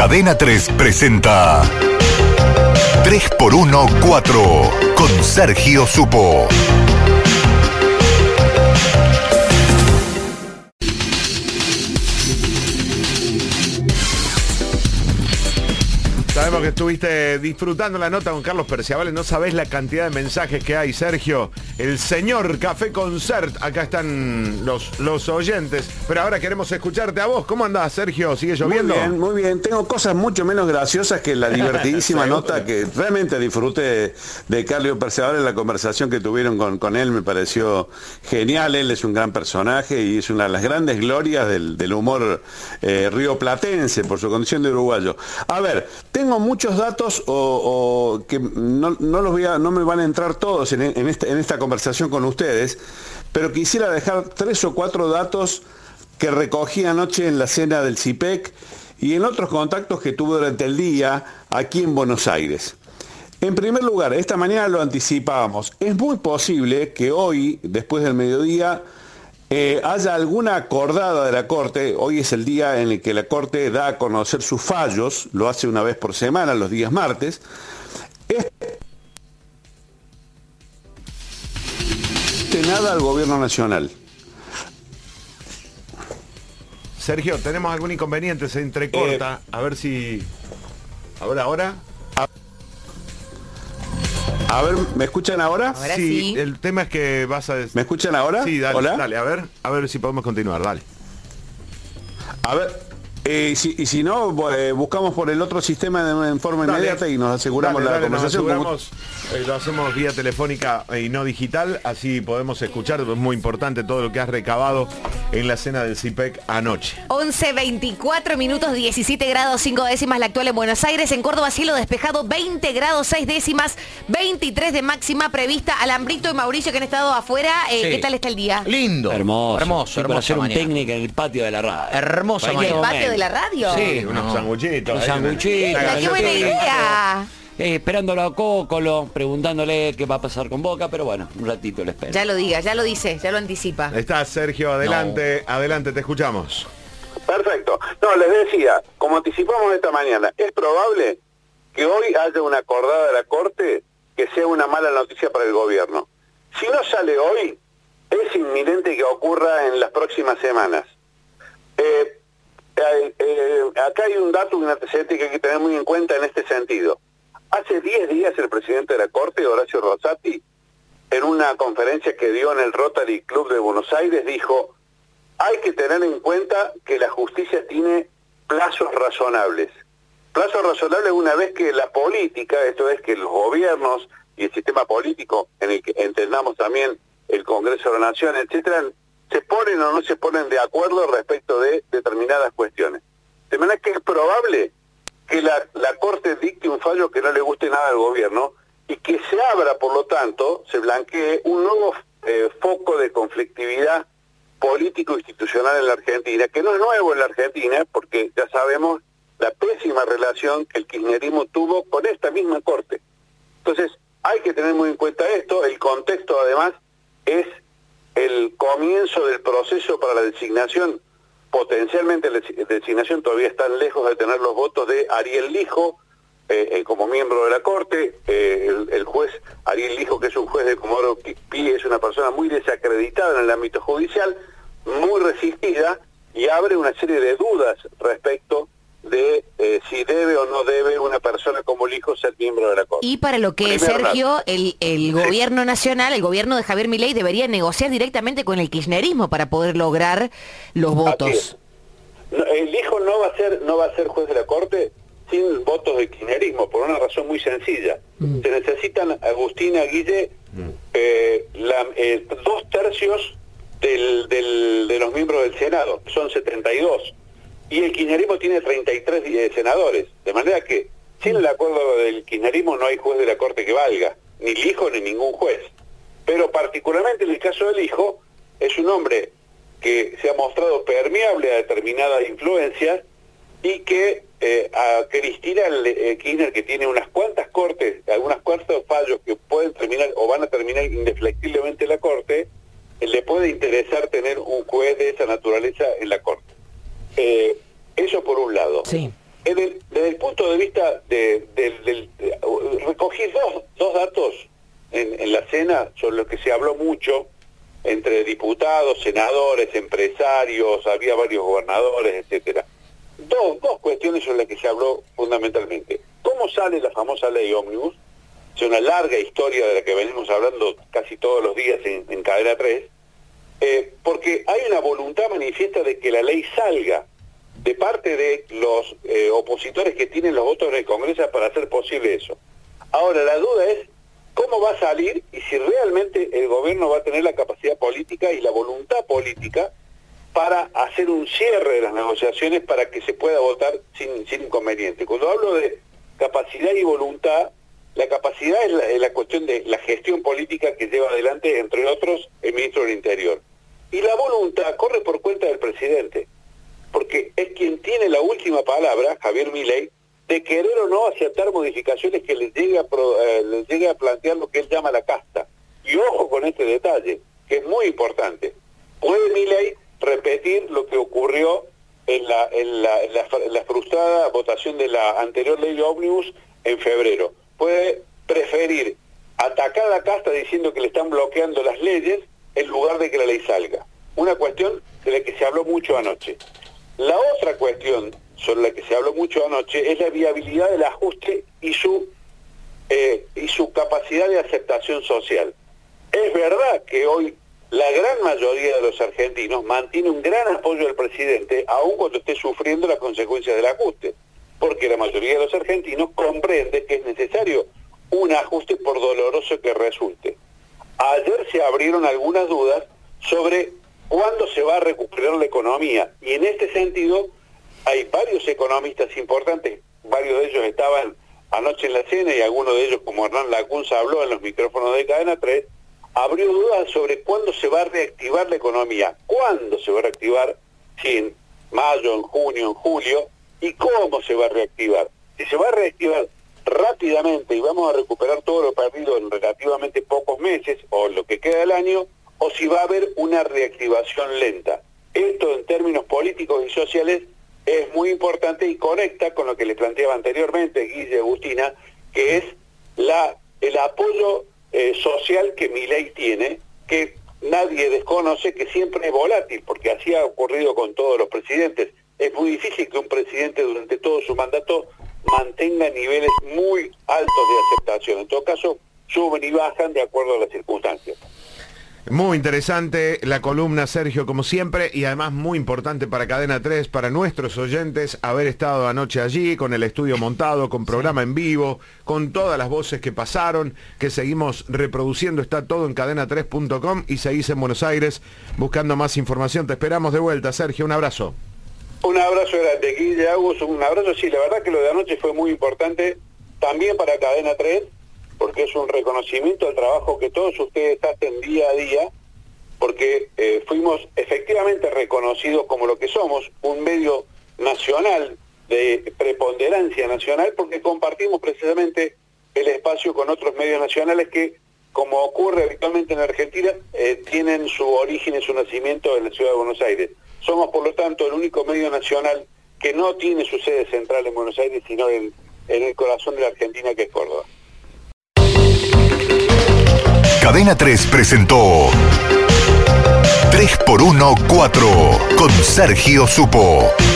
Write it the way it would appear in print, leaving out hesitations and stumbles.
Cadena 3 presenta 3x1 4 con Sergio Supo. Sabemos que estuviste disfrutando la nota con Carlos Perciabales. No sabés la cantidad de mensajes que hay, Sergio. El señor Café Concert. Acá están los oyentes. Pero ahora queremos escucharte a vos. ¿Cómo andás, Sergio? ¿Sigue lloviendo? Muy bien. Tengo cosas mucho menos graciosas que la divertidísima nota que realmente disfruté de Carlos Perciabales. La conversación que tuvieron con él me pareció genial. Él es un gran personaje y es una de las grandes glorias del humor rioplatense por su condición de uruguayo. A ver, tengo muchos datos que no me van a entrar todos en esta conversación con ustedes, pero quisiera dejar 3 o 4 datos que recogí anoche en la cena del CIPEC y en otros contactos que tuve durante el día aquí en Buenos Aires. En primer lugar, esta mañana lo anticipábamos. Es muy posible que hoy, después del mediodía, haya alguna acordada de la Corte. Hoy es el día en el que la Corte da a conocer sus fallos, lo hace una vez por semana, los días martes. Nada al gobierno nacional. Sergio, tenemos algún inconveniente, se entrecorta. A ver si... ¿Ahora? A ver, ¿me escuchan ahora? Ahora sí. El tema es que vas a... ¿Me escuchan ahora? Sí, dale. ¿Hola? Dale, a ver si podemos continuar, dale. A ver, si no, buscamos por el otro sistema en forma inmediata y nos aseguramos la conversación. Lo hacemos vía telefónica y no digital, así podemos escuchar. Es muy importante todo lo que has recabado en la cena del CIPEC anoche. 11:24 minutos, 17 grados 5 décimas la actual en Buenos Aires. En Córdoba cielo despejado, 20 grados 6 décimas, 23 de máxima prevista. Alambrito y Mauricio que han estado afuera, sí. ¿Qué tal está el día? Lindo. Hermoso. Para hacer un mañana. picnic en el patio de la radio. Hermoso. ¿En el patio de la radio? Sí, unos sanguchitos. Un sanguchito. ¡Qué buena idea! Esperándolo a Cócolo, preguntándole qué va a pasar con Boca, pero bueno, un ratito le espero. Ya lo diga, ya lo dice, ya lo anticipa. Está Sergio, adelante, adelante, te escuchamos. Perfecto. No, les decía, como anticipamos esta mañana, es probable que hoy haya una acordada de la Corte que sea una mala noticia para el gobierno. Si no sale hoy, es inminente que ocurra en las próximas semanas. Acá hay un dato, un antecedente que hay que tener muy en cuenta en este sentido. Hace 10 días el presidente de la Corte, Horacio Rosati, en una conferencia que dio en el Rotary Club de Buenos Aires, dijo: hay que tener en cuenta que la justicia tiene plazos razonables. Plazos razonables una vez que la política, esto es que los gobiernos y el sistema político, en el que entendamos también el Congreso de la Nación, etcétera, se ponen o no se ponen de acuerdo respecto de determinadas cuestiones. De manera que es probable que la Corte dicte un fallo que no le guste nada al gobierno y que se abra, por lo tanto, se blanquee un nuevo foco de conflictividad político-institucional en la Argentina, que no es nuevo en la Argentina, porque ya sabemos la pésima relación que el kirchnerismo tuvo con esta misma Corte. Entonces, hay que tener muy en cuenta esto. El contexto, además, es el comienzo del proceso para la designación. Potencialmente la designación todavía están lejos de tener los votos de Ariel Lijo como miembro de la Corte. El juez Ariel Lijo, que es un juez de Comodoro Pi, es una persona muy desacreditada en el ámbito judicial, muy resistida, y abre una serie de dudas respecto de si debe o no debe una persona como Lijo ser miembro de la Corte. Y para lo que, Sergio, el gobierno nacional, el gobierno de Javier Milei debería negociar directamente con el kirchnerismo para poder lograr los votos. El Lijo no va a ser juez de la Corte sin votos del kirchnerismo, por una razón muy sencilla. Se necesitan, Agustina, Guille, 2/3 de los miembros del Senado, son 72. Y el kirchnerismo tiene 33 senadores, de manera que sin el acuerdo del kirchnerismo no hay juez de la Corte que valga, ni Lijo ni ningún juez. Pero particularmente en el caso del Lijo, es un hombre que se ha mostrado permeable a determinadas influencias y que a Cristina Kirchner, que tiene unas cuantas cortes, algunas cuantos fallos que pueden terminar o van a terminar indefectiblemente la Corte, le puede interesar tener un juez de esa naturaleza en la Corte. Eso por un lado. Sí. desde el punto de vista recogí dos datos en la cena sobre lo que se habló mucho entre diputados, senadores, empresarios, había varios gobernadores, etcétera. Dos cuestiones sobre las que se habló fundamentalmente. ¿Cómo sale la famosa ley ómnibus? Es una larga historia de la que venimos hablando casi todos los días en Cadena 3, porque hay una voluntad manifiesta de que la ley salga de parte de los opositores que tienen los votos en el Congreso para hacer posible eso. Ahora, la duda es cómo va a salir y si realmente el gobierno va a tener la capacidad política y la voluntad política para hacer un cierre de las negociaciones para que se pueda votar sin inconveniente. Cuando hablo de capacidad y voluntad, la capacidad es la cuestión de la gestión política que lleva adelante, entre otros, el ministro del Interior. Y la voluntad corre por cuenta del presidente, porque es quien tiene la última palabra, Javier Milei, de querer o no aceptar modificaciones que les llegue a plantear lo que él llama la casta. Y ojo con este detalle, que es muy importante. ¿Puede Milei repetir lo que ocurrió en la frustrada votación de la anterior ley de ómnibus en febrero? Puede preferir atacar a la casta diciendo que le están bloqueando las leyes en lugar de que la ley salga. Una cuestión de la que se habló mucho anoche. La otra cuestión sobre la que se habló mucho anoche es la viabilidad del ajuste y su capacidad de aceptación social. Es verdad que hoy la gran mayoría de los argentinos mantiene un gran apoyo al presidente, aun cuando esté sufriendo las consecuencias del ajuste, porque la mayoría de los argentinos comprende que es necesario un ajuste por doloroso que resulte. Ayer se abrieron algunas dudas sobre cuándo se va a recuperar la economía, y en este sentido hay varios economistas importantes, varios de ellos estaban anoche en la cena y algunos de ellos, como Hernán Lacunza habló en los micrófonos de Cadena 3, abrió dudas sobre cuándo se va a reactivar la economía, cuándo se va a reactivar, si en mayo, en junio, en julio, y cómo se va a reactivar. Si se va a reactivar rápidamente y vamos a recuperar todo lo perdido en relativamente pocos meses, o lo que queda del año, o si va a haber una reactivación lenta. Esto en términos políticos y sociales es muy importante y conecta con lo que les planteaba anteriormente Guille y Agustina, que es el apoyo social que Milei tiene, que nadie desconoce, que siempre es volátil, porque así ha ocurrido con todos los presidentes. Es muy difícil que un presidente durante todo su mandato mantenga niveles muy altos de aceptación. En todo caso, suben y bajan de acuerdo a las circunstancias. Muy interesante la columna, Sergio, como siempre, y además muy importante para Cadena 3, para nuestros oyentes, haber estado anoche allí, con el estudio montado, con programa en vivo, con todas las voces que pasaron, que seguimos reproduciendo. Está todo en cadena3.com y seguís en Buenos Aires buscando más información. Te esperamos de vuelta, Sergio, un abrazo. Un abrazo grande, Guille, Agus, un abrazo. Sí, la verdad que lo de anoche fue muy importante, también para Cadena 3, porque es un reconocimiento al trabajo que todos ustedes hacen día a día, porque fuimos efectivamente reconocidos como lo que somos, un medio nacional de preponderancia nacional, porque compartimos precisamente el espacio con otros medios nacionales que, como ocurre habitualmente en Argentina, tienen su origen y su nacimiento en la ciudad de Buenos Aires. Somos, por lo tanto, el único medio nacional que no tiene su sede central en Buenos Aires, sino en el corazón de la Argentina, que es Córdoba. Cadena 3 presentó 3x1-4 con Sergio Supo.